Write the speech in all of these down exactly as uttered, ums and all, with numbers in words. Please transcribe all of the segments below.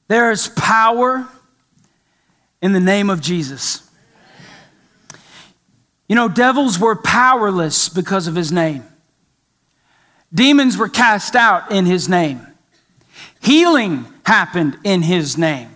There is power in the name of Jesus. You know, devils were powerless because of his name. Demons were cast out in his name. Healing happened in his name.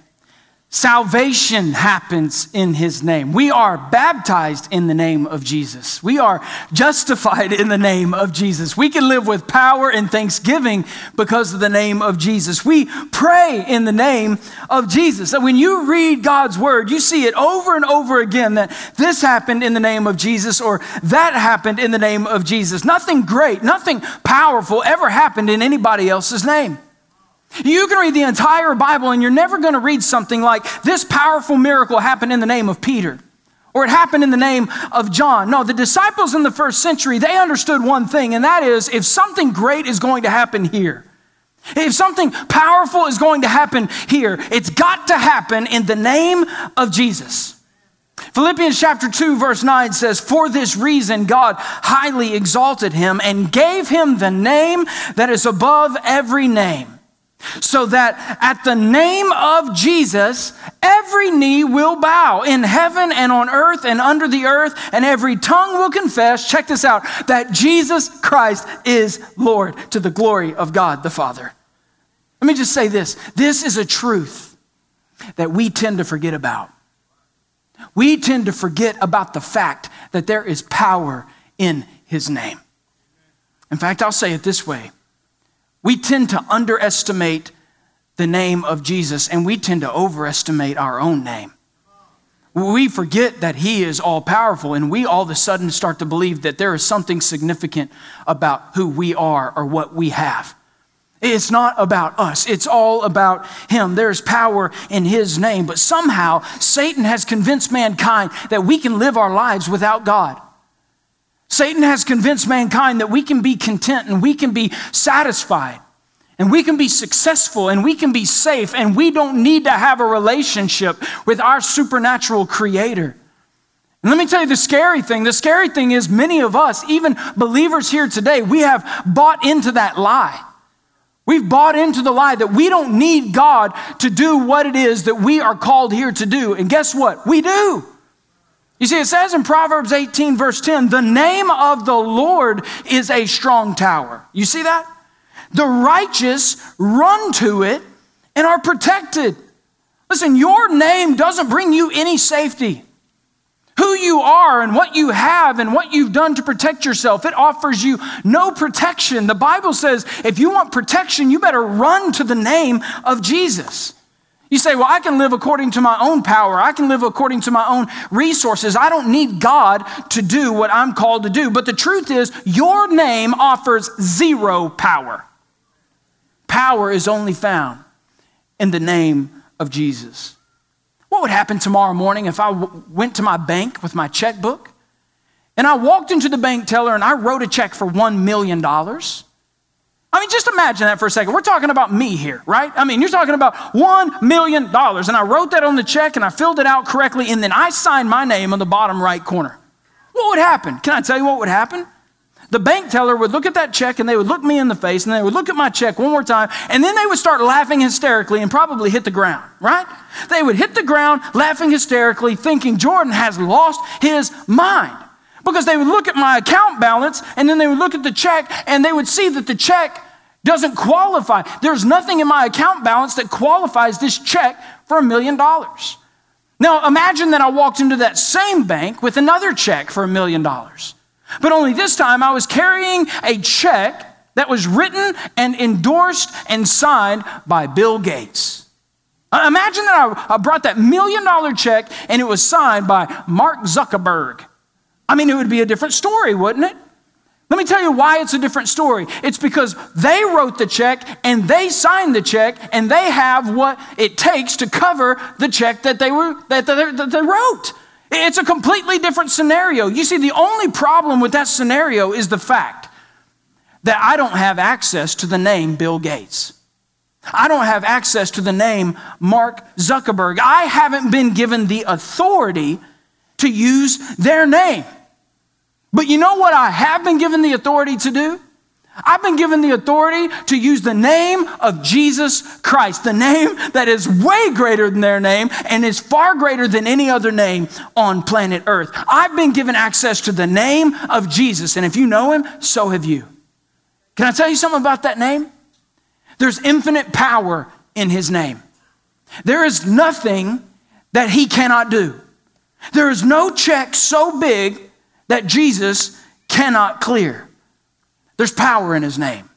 Salvation happens in his name. We are baptized in the name of Jesus. We are justified in the name of Jesus. We can live with power and thanksgiving because of the name of Jesus. We pray in the name of Jesus. So when you read God's word, you see it over and over again that this happened in the name of Jesus or that happened in the name of Jesus. Nothing great, nothing powerful ever happened in anybody else's name. You can read the entire Bible and you're never going to read something like this powerful miracle happened in the name of Peter or it happened in the name of John. No, the disciples in the first century, they understood one thing, and that is if something great is going to happen here, if something powerful is going to happen here, it's got to happen in the name of Jesus. Philippians chapter two verse nine says, "For this reason God highly exalted him and gave him the name that is above every name, so that at the name of Jesus, every knee will bow in heaven and on earth and under the earth, and every tongue will confess," check this out, "that Jesus Christ is Lord, to the glory of God the Father." Let me just say this. This is a truth that we tend to forget about. We tend to forget about the fact that there is power in his name. In fact, I'll say it this way. We tend to underestimate the name of Jesus, and we tend to overestimate our own name. We forget that he is all powerful, and we all of a sudden start to believe that there is something significant about who we are or what we have. It's not about us. It's all about him. There's power in his name, but somehow Satan has convinced mankind that we can live our lives without God. Satan has convinced mankind that we can be content and we can be satisfied and we can be successful and we can be safe and we don't need to have a relationship with our supernatural creator. And let me tell you the scary thing. The scary thing is many of us, even believers here today, we have bought into that lie. We've bought into the lie that we don't need God to do what it is that we are called here to do. And guess what? We do. You see, it says in Proverbs eighteen, verse ten, "The name of the Lord is a strong tower." You see that? "The righteous run to it and are protected." Listen, your name doesn't bring you any safety. Who you are and what you have and what you've done to protect yourself, it offers you no protection. The Bible says if you want protection, you better run to the name of Jesus. You say, well, I can live according to my own power. I can live according to my own resources. I don't need God to do what I'm called to do. But the truth is, your name offers zero power. Power is only found in the name of Jesus. What would happen tomorrow morning if I w- went to my bank with my checkbook and I walked into the bank teller and I wrote a check for one million dollars? I mean, just imagine that for a second. We're talking about me here, right? I mean, you're talking about one million dollars. And I wrote that on the check and I filled it out correctly. And then I signed my name on the bottom right corner. What would happen? Can I tell you what would happen? The bank teller would look at that check and they would look me in the face and they would look at my check one more time. And then they would start laughing hysterically and probably hit the ground, right? They would hit the ground laughing hysterically, thinking Jordan has lost his mind. Because they would look at my account balance and then they would look at the check and they would see that the check doesn't qualify. There's nothing in my account balance that qualifies this check for a million dollars. Now imagine that I walked into that same bank with another check for a million dollars. But only this time I was carrying a check that was written and endorsed and signed by Bill Gates. Imagine that I brought that million dollar check and it was signed by Mark Zuckerberg. I mean, it would be a different story, wouldn't it? Let me tell you why it's a different story. It's because they wrote the check and they signed the check and they have what it takes to cover the check that they were that they, that they wrote. It's a completely different scenario. You see, the only problem with that scenario is the fact that I don't have access to the name Bill Gates. I don't have access to the name Mark Zuckerberg. I haven't been given the authority to use their name. But you know what I have been given the authority to do? I've been given the authority to use the name of Jesus Christ, the name that is way greater than their name and is far greater than any other name on planet Earth. I've been given access to the name of Jesus, and if you know him, so have you. Can I tell you something about that name? There's infinite power in his name. There is nothing that he cannot do. There is no check so big that Jesus cannot clear. There's power in his name.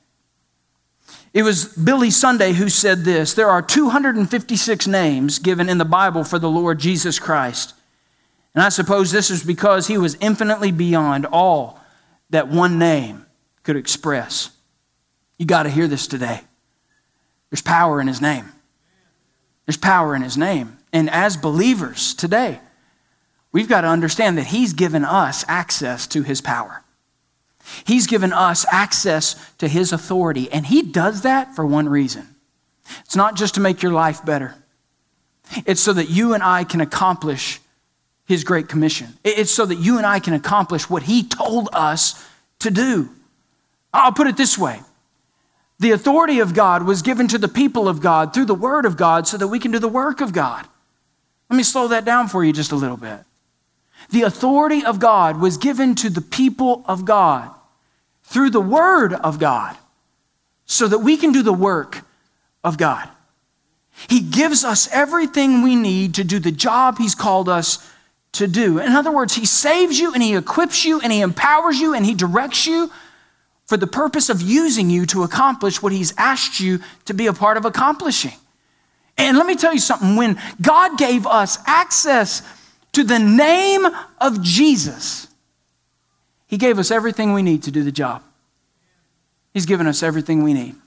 It was Billy Sunday who said this: there are two hundred fifty-six names given in the Bible for the Lord Jesus Christ. And I suppose this is because he was infinitely beyond all that one name could express. You got to hear this today. There's power in his name. There's power in his name. And as believers today, we've got to understand that he's given us access to his power. He's given us access to his authority, and he does that for one reason. It's not just to make your life better. It's so that you and I can accomplish his great commission. It's so that you and I can accomplish what he told us to do. I'll put it this way. The authority of God was given to the people of God through the word of God so that we can do the work of God. Let me slow that down for you just a little bit. The authority of God was given to the people of God through the word of God so that we can do the work of God. He gives us everything we need to do the job he's called us to do. In other words, he saves you and he equips you and he empowers you and he directs you for the purpose of using you to accomplish what he's asked you to be a part of accomplishing. And let me tell you something. When God gave us access to the name of Jesus, he gave us everything we need to do the job. He's given us everything we need.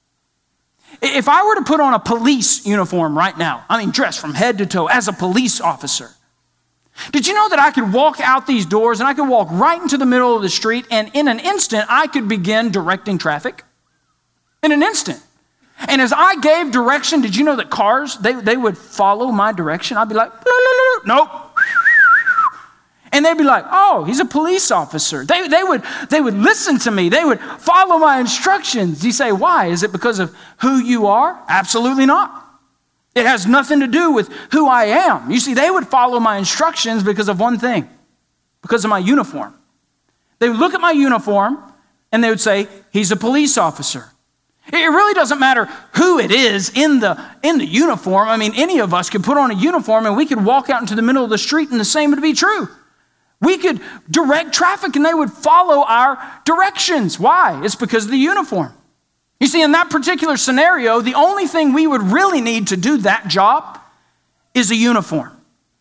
If I were to put on a police uniform right now, I mean dressed from head to toe as a police officer, did you know that I could walk out these doors and I could walk right into the middle of the street and in an instant I could begin directing traffic? In an instant. And as I gave direction, did you know that cars, they, they would follow my direction? I'd be like, nope. And they'd be like, oh, he's a police officer. They, they, would, they would listen to me. They would follow my instructions. You say, why? Is it because of who you are? Absolutely not. It has nothing to do with who I am. You see, they would follow my instructions because of one thing, because of my uniform. They would look at my uniform and they would say, he's a police officer. It really doesn't matter who it is in the, in the uniform. I mean, any of us could put on a uniform and we could walk out into the middle of the street and the same would be true. We could direct traffic and they would follow our directions. Why? It's because of the uniform. You see, in that particular scenario, the only thing we would really need to do that job is a uniform.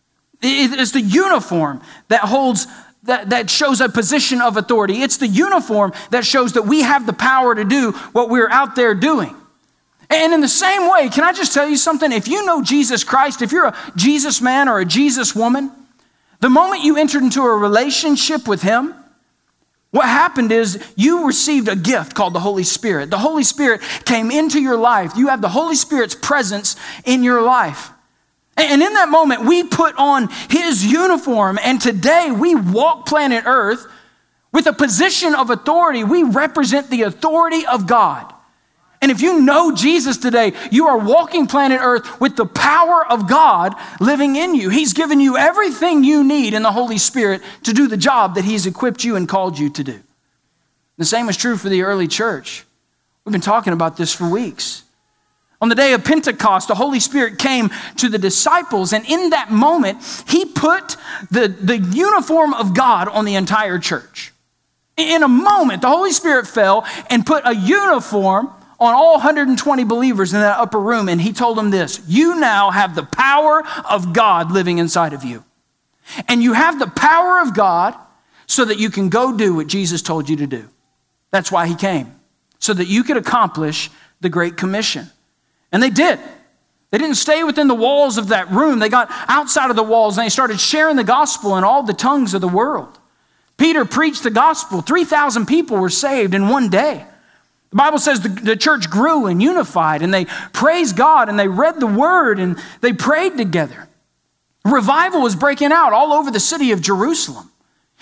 It is the uniform that holds, that, that shows a position of authority. It's the uniform that shows that we have the power to do what we're out there doing. And in the same way, can I just tell you something? If you know Jesus Christ, if you're a Jesus man or a Jesus woman, the moment you entered into a relationship with him, what happened is you received a gift called the Holy Spirit. The Holy Spirit came into your life. You have the Holy Spirit's presence in your life. And in that moment, we put on his uniform. And today we walk planet Earth with a position of authority. We represent the authority of God. And if you know Jesus today, you are walking planet Earth with the power of God living in you. He's given you everything you need in the Holy Spirit to do the job that he's equipped you and called you to do. The same is true for the early church. We've been talking about this for weeks. On the day of Pentecost, the Holy Spirit came to the disciples, and in that moment, he put the, the uniform of God on the entire church. In a moment, the Holy Spirit fell and put a uniform on all one hundred twenty believers in that upper room, and he told them this: you now have the power of God living inside of you. And you have the power of God so that you can go do what Jesus told you to do. That's why he came, so that you could accomplish the Great Commission. And they did. They didn't stay within the walls of that room. They got outside of the walls and they started sharing the gospel in all the tongues of the world. Peter preached the gospel. three thousand people were saved in one day. The Bible says the, the church grew and unified, and they praised God, and they read the word, and they prayed together. Revival was breaking out all over the city of Jerusalem.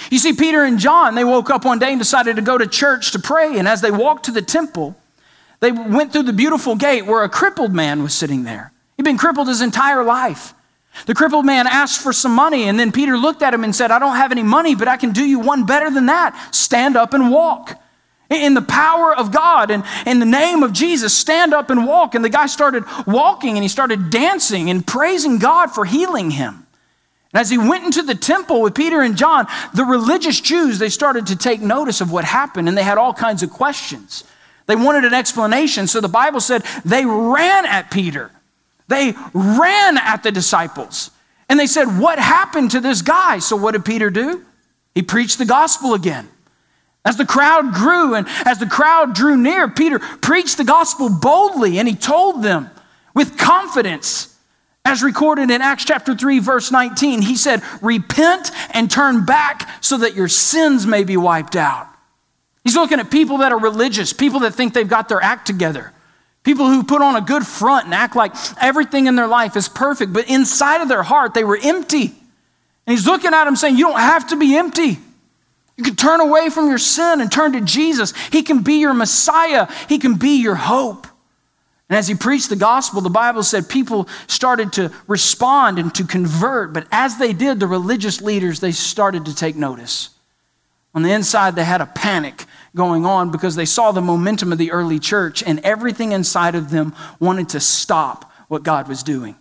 You see, Peter and John, they woke up one day and decided to go to church to pray. And as they walked to the temple, they went through the beautiful gate where a crippled man was sitting there. He'd been crippled his entire life. The crippled man asked for some money, and then Peter looked at him and said, I don't have any money, but I can do you one better than that. Stand up and walk. In the power of God and in the name of Jesus, stand up and walk. And the guy started walking and he started dancing and praising God for healing him. And as he went into the temple with Peter and John, the religious Jews, they started to take notice of what happened, and they had all kinds of questions. They wanted an explanation. So the Bible said they ran at Peter. They ran at the disciples. And they said, what happened to this guy? So what did Peter do? He preached the gospel again. As the crowd grew and as the crowd drew near, Peter preached the gospel boldly, and he told them with confidence, as recorded in Acts chapter three, verse nineteen, he said, repent and turn back so that your sins may be wiped out. He's looking at people that are religious, people that think they've got their act together, people who put on a good front and act like everything in their life is perfect, but inside of their heart, they were empty. And he's looking at them saying, you don't have to be empty. You can turn away from your sin and turn to Jesus. He can be your Messiah. He can be your hope. And as he preached the gospel, the Bible said people started to respond and to convert. But as they did, the religious leaders, they started to take notice. On the inside, they had a panic going on because they saw the momentum of the early church, and everything inside of them wanted to stop what God was doing.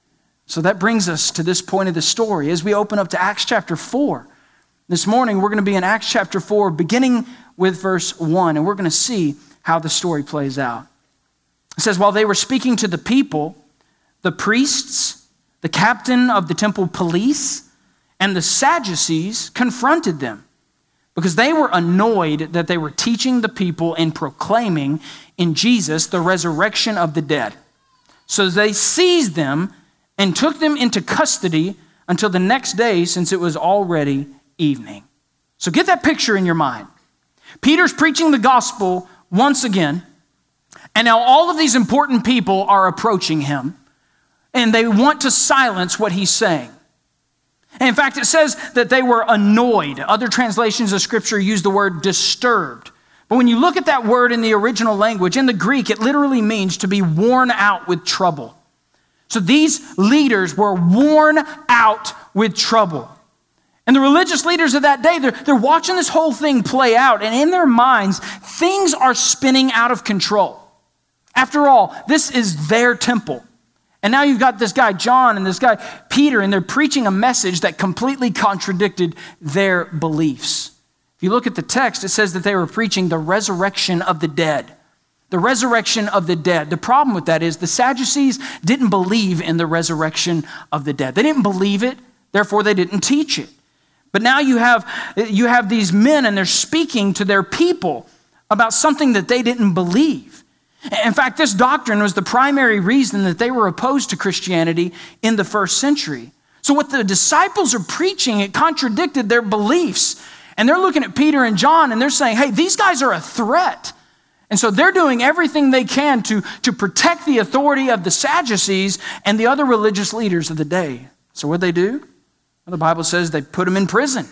So that brings us to this point of the story. As we open up to Acts chapter four, this morning we're going to be in Acts chapter four, beginning with verse one, and we're going to see how the story plays out. It says, while they were speaking to the people, the priests, the captain of the temple police, and the Sadducees confronted them because they were annoyed that they were teaching the people and proclaiming in Jesus the resurrection of the dead. So they seized them and took them into custody until the next day, since it was already evening. So get that picture in your mind. Peter's preaching the gospel once again, and now all of these important people are approaching him, and they want to silence what he's saying. And in fact, it says that they were annoyed. Other translations of Scripture use the word disturbed. But when you look at that word in the original language, in the Greek, it literally means to be worn out with trouble. So these leaders were worn out with trouble. And the religious leaders of that day, they're, they're watching this whole thing play out, and in their minds, things are spinning out of control. After all, this is their temple. And now you've got this guy, John, and this guy, Peter, and they're preaching a message that completely contradicted their beliefs. If you look at the text, it says that they were preaching the resurrection of the dead. The resurrection of the dead. The problem with that is the Sadducees didn't believe in the resurrection of the dead. They didn't believe it, therefore they didn't teach it. But now you have, you have these men, and they're speaking to their people about something that they didn't believe. In fact, this doctrine was the primary reason that they were opposed to Christianity in the first century. So what the disciples are preaching, it contradicted their beliefs. And they're looking at Peter and John, and they're saying, hey, these guys are a threat. And so they're doing everything they can to, to protect the authority of the Sadducees and the other religious leaders of the day. So what'd they do? Well, the Bible says they put them in prison.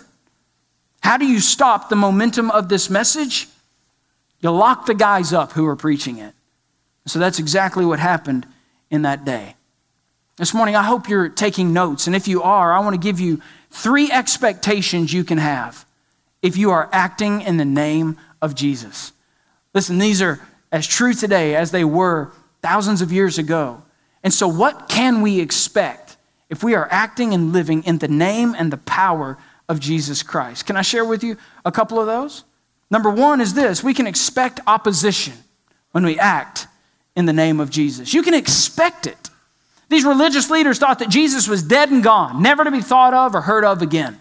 How do you stop the momentum of this message? You lock the guys up who are preaching it. So that's exactly what happened in that day. This morning, I hope you're taking notes. And if you are, I want to give you three expectations you can have if you are acting in the name of Jesus. Listen, these are as true today as they were thousands of years ago. And so what can we expect if we are acting and living in the name and the power of Jesus Christ? Can I share with you a couple of those? Number one is this: we can expect opposition when we act in the name of Jesus. You can expect it. These religious leaders thought that Jesus was dead and gone, never to be thought of or heard of again.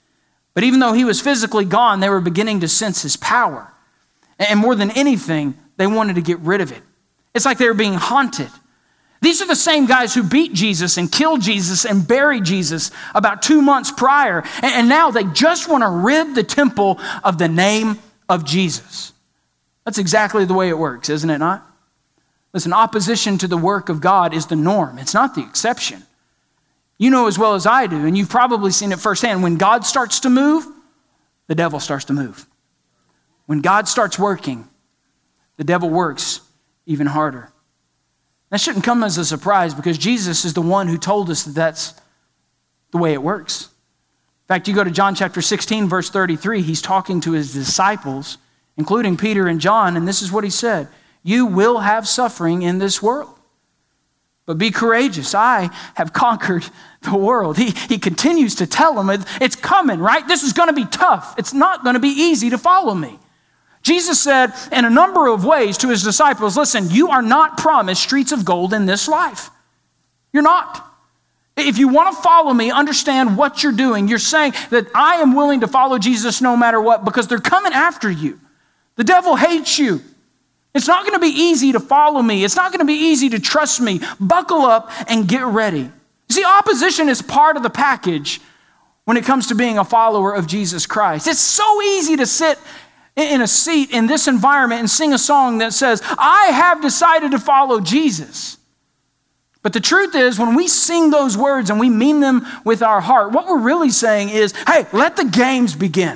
But even though he was physically gone, they were beginning to sense his power. And more than anything, they wanted to get rid of it. It's like they were being haunted. These are the same guys who beat Jesus and killed Jesus and buried Jesus about two months prior. And now they just want to rid the temple of the name of Jesus. That's exactly the way it works, isn't it not? Listen, opposition to the work of God is the norm. It's not the exception. You know as well as I do, and you've probably seen it firsthand, when God starts to move, the devil starts to move. When God starts working, the devil works even harder. That shouldn't come as a surprise because Jesus is the one who told us that that's the way it works. In fact, you go to John chapter sixteen, verse thirty-three, he's talking to his disciples, including Peter and John, and this is what he said: you will have suffering in this world, but be courageous. I have conquered the world. He, he continues to tell them, it's coming, right? This is going to be tough. It's not going to be easy to follow me. Jesus said in a number of ways to his disciples, listen, you are not promised streets of gold in this life. You're not. If you want to follow me, understand what you're doing. You're saying that I am willing to follow Jesus no matter what because they're coming after you. The devil hates you. It's not going to be easy to follow me. It's not going to be easy to trust me. Buckle up and get ready. You see, opposition is part of the package when it comes to being a follower of Jesus Christ. It's so easy to sit in a seat in this environment and sing a song that says, I have decided to follow Jesus. But the truth is, when we sing those words and we mean them with our heart, what we're really saying is, hey, let the games begin.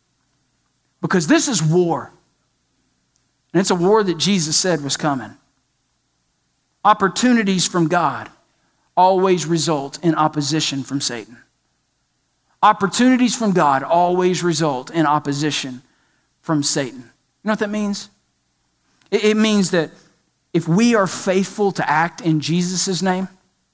Because this is war. And it's a war that Jesus said was coming. Opportunities from God always result in opposition from Satan. Opportunities from God always result in opposition from Satan. You know what that means? It, it means that if we are faithful to act in Jesus' name,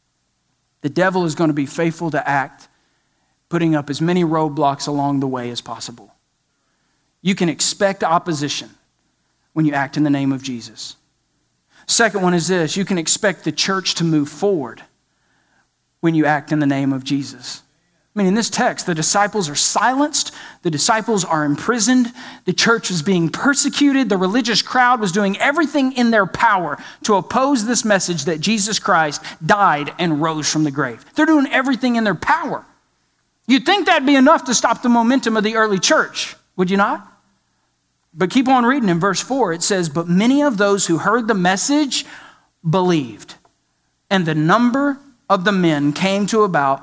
the devil is going to be faithful to act, putting up as many roadblocks along the way as possible. You can expect opposition when you act in the name of Jesus. Second one is this: you can expect the church to move forward when you act in the name of Jesus. I mean, in this text, the disciples are silenced, the disciples are imprisoned, the church is being persecuted, the religious crowd was doing everything in their power to oppose this message that Jesus Christ died and rose from the grave. They're doing everything in their power. You'd think that'd be enough to stop the momentum of the early church, would you not? But keep on reading in verse four. It says, but many of those who heard the message believed, and the number of the men came to about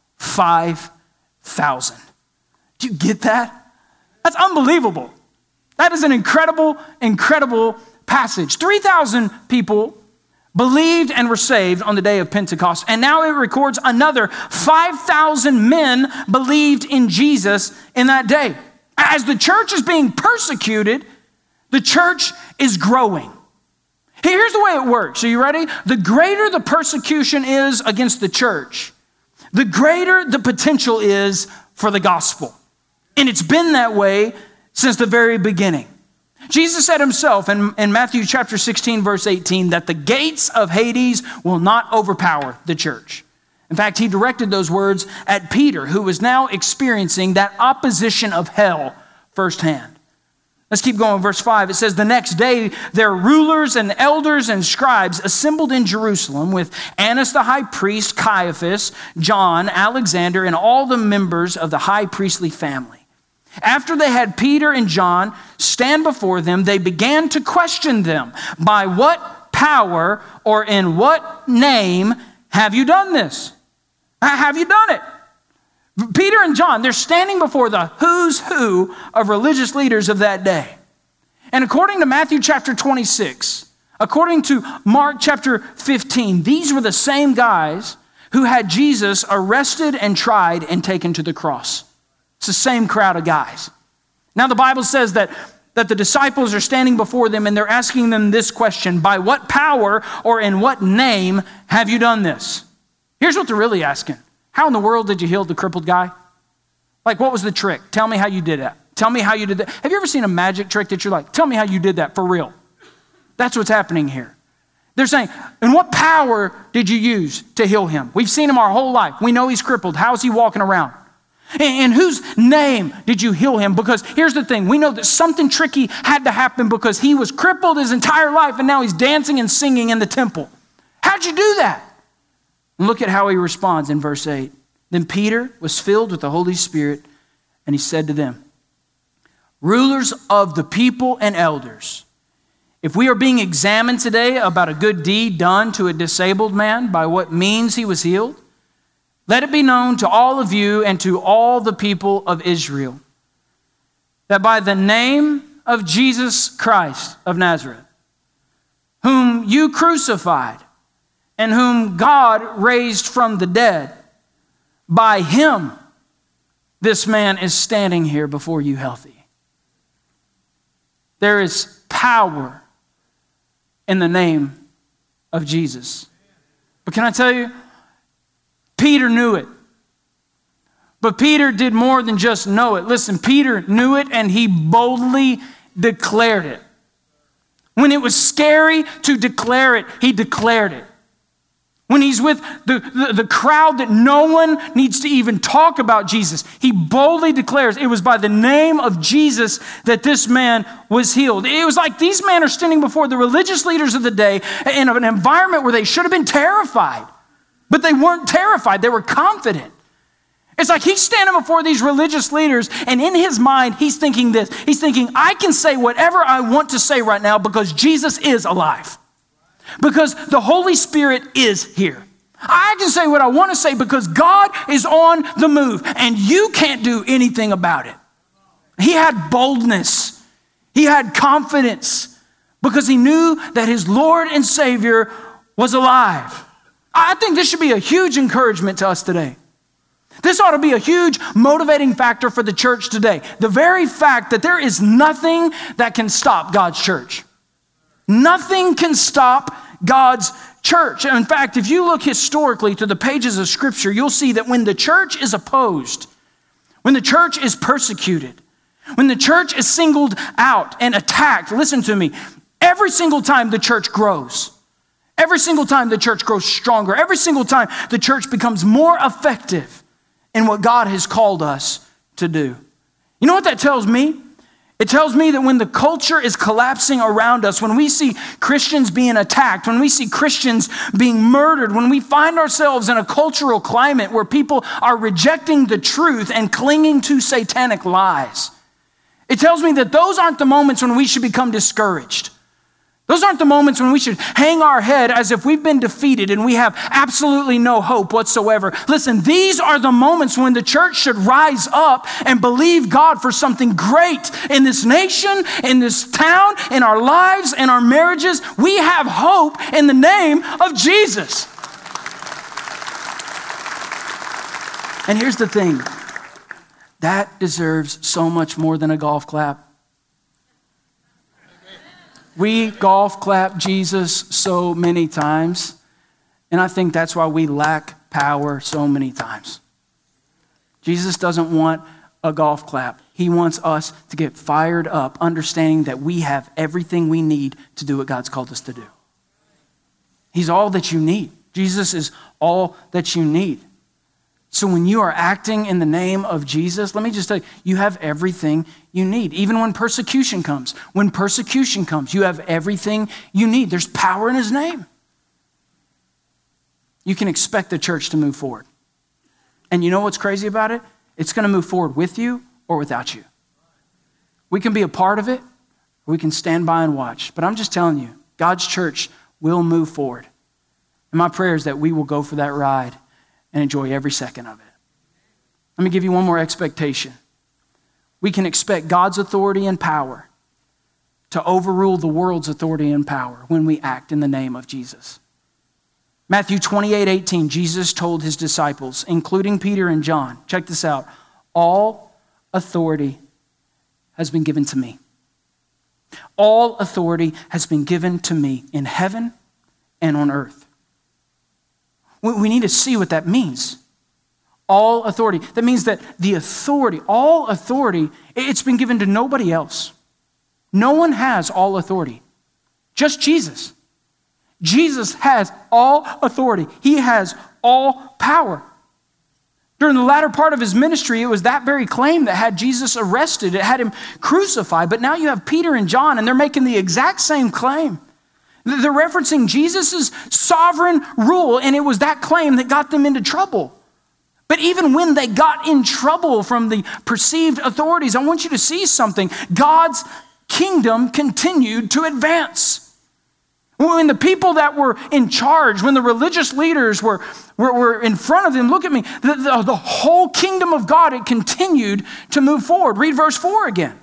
five thousand. Do you get that? That's unbelievable. That is an incredible, incredible passage. three thousand people believed and were saved on the day of Pentecost. And now it records another five thousand men believed in Jesus in that day. As the church is being persecuted, the church is growing. Here's the way it works. Are you ready? The greater the persecution is against the church, the greater the potential is for the gospel. And it's been that way since the very beginning. Jesus said himself in, in Matthew chapter sixteen, verse eighteen, that the gates of Hades will not overpower the church. In fact, he directed those words at Peter, who was now experiencing that opposition of hell firsthand. Let's keep going. Verse five, it says, the next day, their rulers and elders and scribes assembled in Jerusalem with Annas the high priest, Caiaphas, John, Alexander, and all the members of the high priestly family. After they had Peter and John stand before them, they began to question them. By what power or in what name have you done this? Have you done it? Peter and John, they're standing before the who's who of religious leaders of that day. And according to Matthew chapter twenty-six, according to Mark chapter fifteen, these were the same guys who had Jesus arrested and tried and taken to the cross. It's the same crowd of guys. Now the Bible says that, that the disciples are standing before them and they're asking them this question: by what power or in what name have you done this? Here's what they're really asking. How in the world did you heal the crippled guy? Like, what was the trick? Tell me how you did that. Tell me how you did that. Have you ever seen a magic trick that you're like, tell me how you did that for real? That's what's happening here. They're saying, and what power did you use to heal him? We've seen him our whole life. We know he's crippled. How's he walking around? In whose name did you heal him? Because here's the thing. We know that something tricky had to happen because he was crippled his entire life and now he's dancing and singing in the temple. How'd you do that? And look at how he responds in verse eight. Then Peter was filled with the Holy Spirit and he said to them, rulers of the people and elders, if we are being examined today about a good deed done to a disabled man, by what means he was healed, let it be known to all of you and to all the people of Israel that by the name of Jesus Christ of Nazareth, whom you crucified and whom God raised from the dead, by him, this man is standing here before you healthy. There is power in the name of Jesus. But can I tell you, Peter knew it. But Peter did more than just know it. Listen, Peter knew it and he boldly declared it. When it was scary to declare it, he declared it. When he's with the, the, the crowd that no one needs to even talk about Jesus, he boldly declares it was by the name of Jesus that this man was healed. It was like these men are standing before the religious leaders of the day in an environment where they should have been terrified. But they weren't terrified, they were confident. It's like he's standing before these religious leaders, and in his mind, he's thinking this. He's thinking, I can say whatever I want to say right now because Jesus is alive. Because the Holy Spirit is here. I can say what I want to say because God is on the move, and you can't do anything about it. He had boldness. He had confidence because he knew that his Lord and Savior was alive. I think this should be a huge encouragement to us today. This ought to be a huge motivating factor for the church today. The very fact that there is nothing that can stop God's church. Nothing can stop God's church. In fact, if you look historically through the pages of Scripture, you'll see that when the church is opposed, when the church is persecuted, when the church is singled out and attacked, listen to me, every single time the church grows. Every single time the church grows stronger. Every single time the church becomes more effective in what God has called us to do. You know what that tells me? It tells me that when the culture is collapsing around us, when we see Christians being attacked, when we see Christians being murdered, when we find ourselves in a cultural climate where people are rejecting the truth and clinging to satanic lies, it tells me that those aren't the moments when we should become discouraged. Those aren't the moments when we should hang our head as if we've been defeated and we have absolutely no hope whatsoever. Listen, these are the moments when the church should rise up and believe God for something great in this nation, in this town, in our lives, in our marriages. We have hope in the name of Jesus. And here's the thing. That deserves so much more than a golf clap. We golf clap Jesus so many times, and I think that's why we lack power so many times. Jesus doesn't want a golf clap. He wants us to get fired up, understanding that we have everything we need to do what God's called us to do. He's all that you need. Jesus is all that you need. So when you are acting in the name of Jesus, let me just tell you, you have everything you need. Even when persecution comes, when persecution comes, you have everything you need. There's power in his name. You can expect the church to move forward. And you know what's crazy about it? It's going to move forward with you or without you. We can be a part of it, or we can stand by and watch. But I'm just telling you, God's church will move forward. And my prayer is that we will go for that ride and enjoy every second of it. Let me give you one more expectation. We can expect God's authority and power to overrule the world's authority and power when we act in the name of Jesus. Matthew twenty-eight eighteen, Jesus told his disciples, including Peter and John, check this out, all authority has been given to me. All authority has been given to me in heaven and on earth. We need to see what that means. All authority. That means that the authority, all authority, it's been given to nobody else. No one has all authority. Just Jesus. Jesus has all authority. He has all power. During the latter part of his ministry, it was that very claim that had Jesus arrested. It had him crucified. But now you have Peter and John, and they're making the exact same claim. They're referencing Jesus' sovereign rule, and it was that claim that got them into trouble. But even when they got in trouble from the perceived authorities, I want you to see something. God's kingdom continued to advance. When the people that were in charge, when the religious leaders were, were, were in front of them, look at me, the, the, the whole kingdom of God, it continued to move forward. Read verse four again.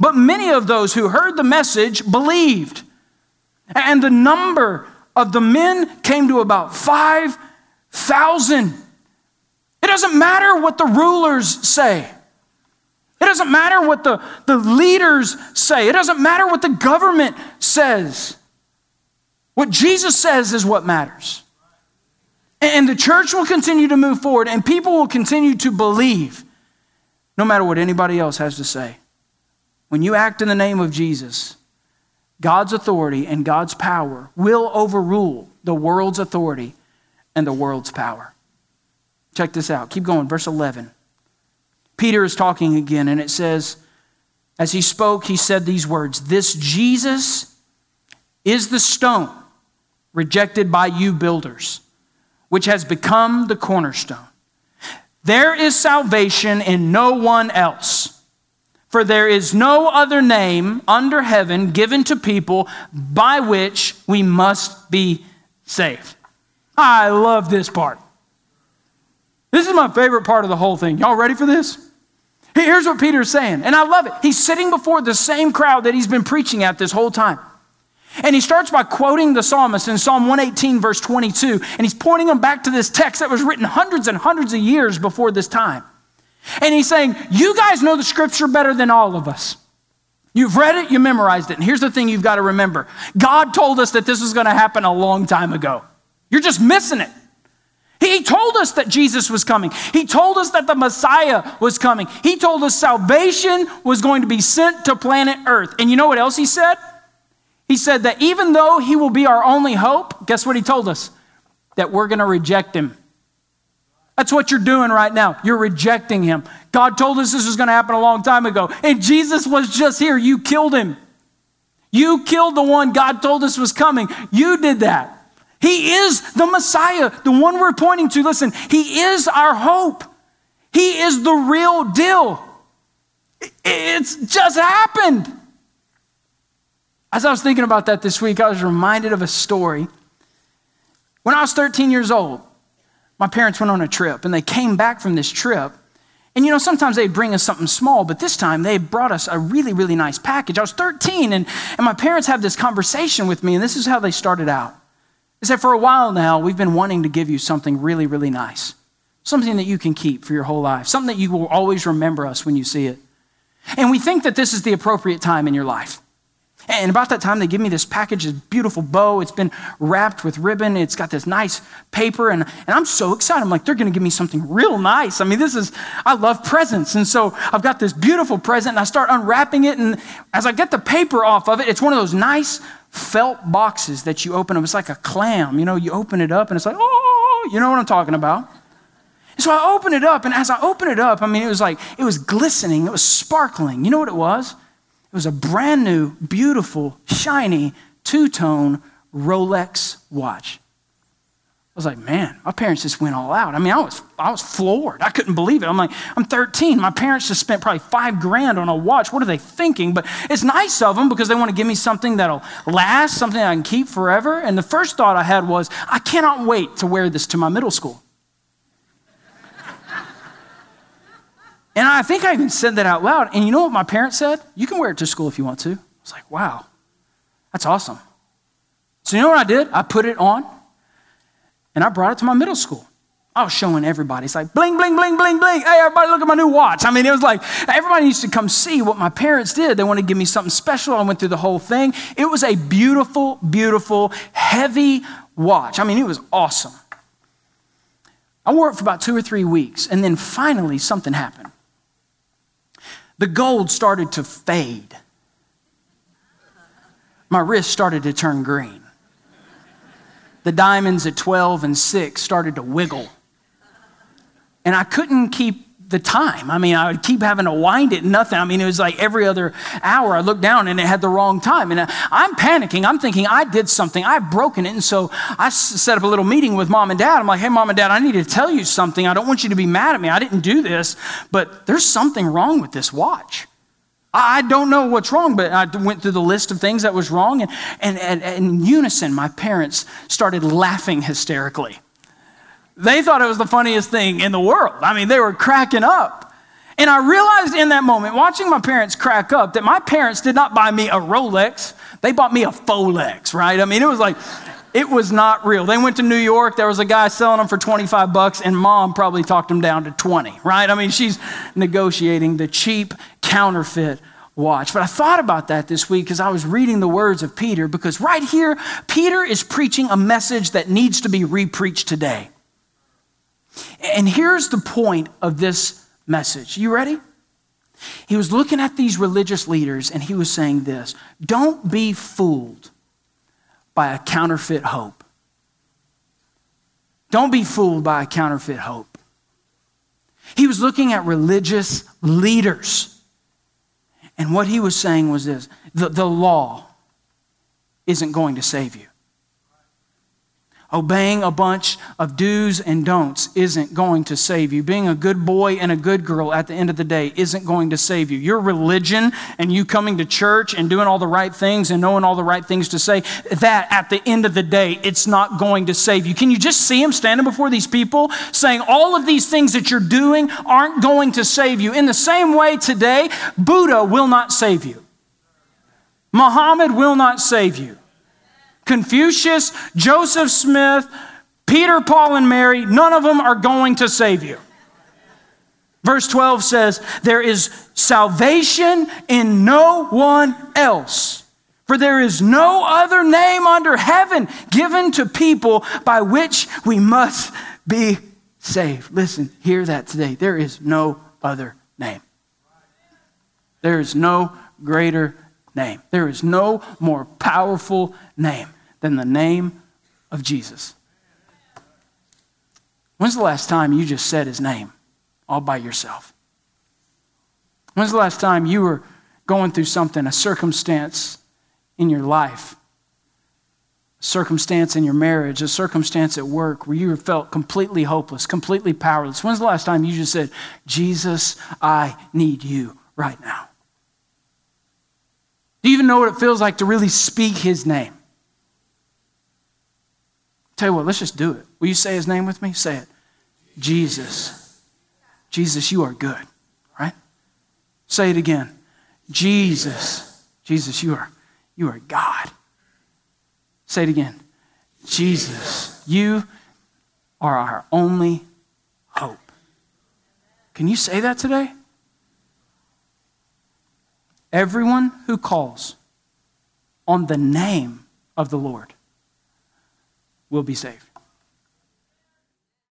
But many of those who heard the message believed. And the number of the men came to about five thousand. It doesn't matter what the rulers say. It doesn't matter what the, the leaders say. It doesn't matter what the government says. What Jesus says is what matters. And the church will continue to move forward, and people will continue to believe, no matter what anybody else has to say. When you act in the name of Jesus, God's authority and God's power will overrule the world's authority and the world's power. Check this out. Keep going. Verse eleven. Peter is talking again, and it says, as he spoke, he said these words, "This Jesus is the stone rejected by you builders, which has become the cornerstone. There is salvation in no one else. For there is no other name under heaven given to people by which we must be saved." I love this part. This is my favorite part of the whole thing. Y'all ready for this? Here's what Peter's saying, and I love it. He's sitting before the same crowd that he's been preaching at this whole time. And he starts by quoting the psalmist in Psalm one eighteen, verse twenty-two, and he's pointing them back to this text that was written hundreds and hundreds of years before this time. And he's saying, you guys know the scripture better than all of us. You've read it, you memorized it. And here's the thing you've got to remember. God told us that this was going to happen a long time ago. You're just missing it. He told us that Jesus was coming. He told us that the Messiah was coming. He told us salvation was going to be sent to planet Earth. And you know what else he said? He said that even though he will be our only hope, guess what he told us? That we're going to reject him. That's what you're doing right now. You're rejecting him. God told us this was going to happen a long time ago. And Jesus was just here. You killed him. You killed the one God told us was coming. You did that. He is the Messiah, the one we're pointing to. Listen, he is our hope. He is the real deal. It's just happened. As I was thinking about that this week, I was reminded of a story. When I was thirteen years old, my parents went on a trip, and they came back from this trip. And, you know, sometimes they'd bring us something small, but this time they brought us a really, really nice package. I was thirteen, and, and my parents had this conversation with me, and this is how they started out. They said, for a while now, we've been wanting to give you something really, really nice, something that you can keep for your whole life, something that you will always remember us when you see it. And we think that this is the appropriate time in your life. And about that time, they give me this package, this beautiful bow. It's been wrapped with ribbon. It's got this nice paper, and, and I'm so excited. I'm like, they're going to give me something real nice. I mean, this is, I love presents. And so I've got this beautiful present, and I start unwrapping it, and as I get the paper off of it, it's one of those nice felt boxes that you open up. It's like a clam. You know, you open it up, and it's like, oh, you know what I'm talking about. And so I open it up, and as I open it up, I mean, it was like, it was glistening. It was sparkling. You know what it was? It was a brand new, beautiful, shiny, two-tone Rolex watch. I was like, man, my parents just went all out. I mean, I was I was floored. I couldn't believe it. I'm like, I'm thirteen. My parents just spent probably five grand on a watch. What are they thinking? But it's nice of them because they want to give me something that'll last, something that I can keep forever. And the first thought I had was, I cannot wait to wear this to my middle school. And I think I even said that out loud. And you know what my parents said? You can wear it to school if you want to. I was like, wow, that's awesome. So you know what I did? I put it on, and I brought it to my middle school. I was showing everybody. It's like, bling, bling, bling, bling, bling. Hey, everybody, look at my new watch. I mean, it was like, everybody needs to come see what my parents did. They wanted to give me something special. I went through the whole thing. It was a beautiful, beautiful, heavy watch. I mean, it was awesome. I wore it for about two or three weeks, and then finally something happened. The gold started to fade. My wrist started to turn green. The diamonds at twelve and six started to wiggle. And I couldn't keep the time. I mean, I would keep having to wind it, nothing. I mean, it was like every other hour I looked down and it had the wrong time. And I'm panicking. I'm thinking I did something. I've broken it. And so I set up a little meeting with mom and dad. I'm like, hey, mom and dad, I need to tell you something. I don't want you to be mad at me. I didn't do this, but there's something wrong with this watch. I don't know what's wrong, but I went through the list of things that was wrong. And, and, and, and in unison, my parents started laughing hysterically. They thought it was the funniest thing in the world. I mean, they were cracking up. And I realized in that moment, watching my parents crack up, that my parents did not buy me a Rolex. They bought me a Folex, right? I mean, it was like, it was not real. They went to New York. There was a guy selling them for twenty-five bucks, and mom probably talked them down to twenty, right? I mean, she's negotiating the cheap counterfeit watch. But I thought about that this week as I was reading the words of Peter, because right here, Peter is preaching a message that needs to be re-preached today. And here's the point of this message. You ready? He was looking at these religious leaders and he was saying this: don't be fooled by a counterfeit hope. Don't be fooled by a counterfeit hope. He was looking at religious leaders. And what he was saying was this: the, the law isn't going to save you. Obeying a bunch of do's and don'ts isn't going to save you. Being a good boy and a good girl at the end of the day isn't going to save you. Your religion and you coming to church and doing all the right things and knowing all the right things to say, that at the end of the day, it's not going to save you. Can you just see him standing before these people saying all of these things that you're doing aren't going to save you? In the same way today, Buddha will not save you. Muhammad will not save you. Confucius, Joseph Smith, Peter, Paul, and Mary, none of them are going to save you. Verse twelve says, there is salvation in no one else, for there is no other name under heaven given to people by which we must be saved. Listen, hear that today. There is no other name. There is no greater name. There is no more powerful name than the name of Jesus. When's the last time you just said his name all by yourself? When's the last time you were going through something, a circumstance in your life, a circumstance in your marriage, a circumstance at work where you felt completely hopeless, completely powerless? When's the last time you just said, Jesus, I need you right now? Do you even know what it feels like to really speak his name? Tell you what, let's just do it. Will you say his name with me? Say it. Jesus. Jesus, you are good, right? Say it again. Jesus. Jesus, you are, you are God. Say it again. Jesus, you are our only hope. Can you say that today? Everyone who calls on the name of the Lord will be saved.